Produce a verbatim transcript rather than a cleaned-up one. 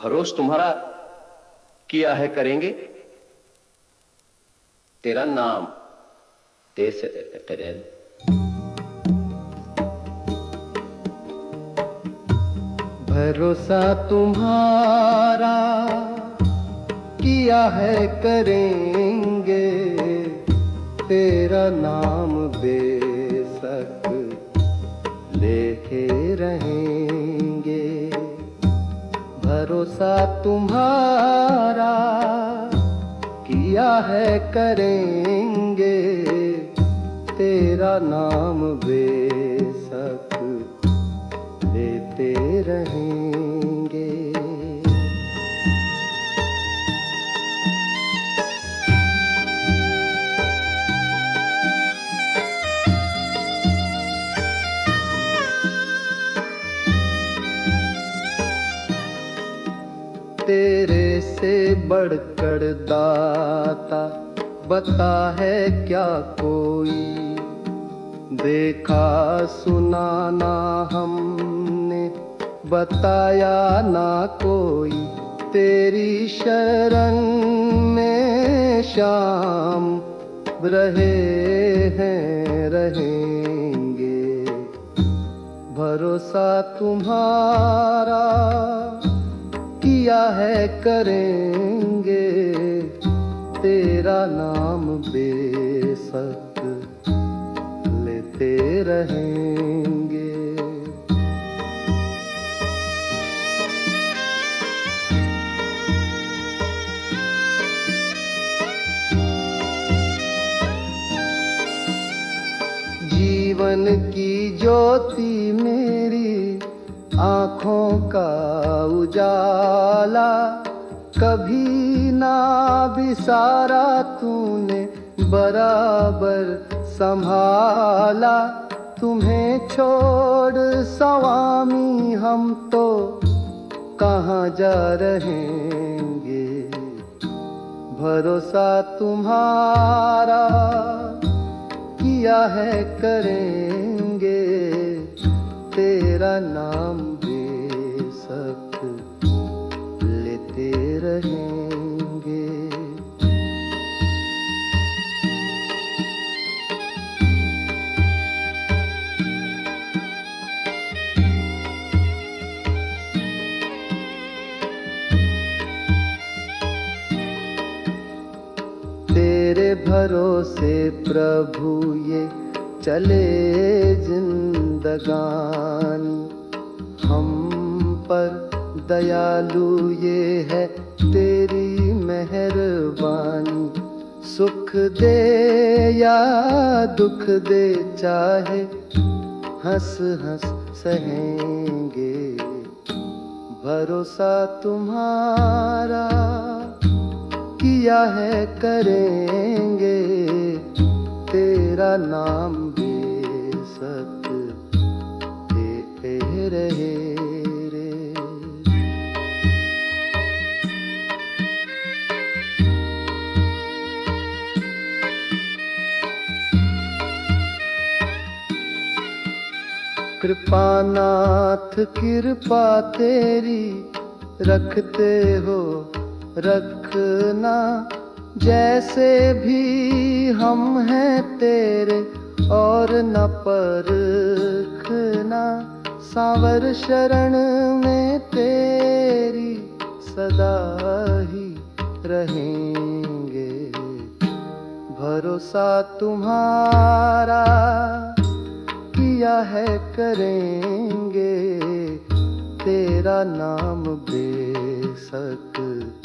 भरोस तुम्हारा किया है करेंगे, तेरा नाम दे से तेरे। भरोसा तुम्हारा किया है करेंगे, तेरा नाम बेशक लेके रहेंगे। भरोसा तुम्हारा किया है करेंगे, तेरा नाम बेशक लेते रहेंगे। तेरे से बढ़कर दाता बता है क्या कोई, देखा सुना ना हमने बताया ना कोई। तेरी शरण में शाम रहे हैं रहेंगे। भरोसा तुम्हारा किया है करेंगे, तेरा नाम बेशक लेते रहेंगे। जीवन की ज्योति मेरी आँखों का उजाला, कभी ना बिसारा तूने बराबर संभाला। तुम्हें छोड़ स्वामी हम तो कहाँ जा रहेंगे। भरोसा तुम्हारा किया है करेंगे, तेरा नाम बेशक लेते रहेंगे। तेरे भरोसे प्रभु ये चले जिंदगानी, हम पर दयालु ये है तेरी मेहरबानी। सुख दे या दुख दे चाहे हंस हंस सहेंगे। भरोसा तुम्हारा किया है करेंगे, तेरा नाम बेशक लेते रहे रे। कृपानाथ कृपा तेरी रखते हो रखना, जैसे भी हम हैं तेरे और न परखना। सांवर शरण में तेरी सदा ही रहेंगे। भरोसा तुम्हारा किया है करेंगे, तेरा नाम बेशक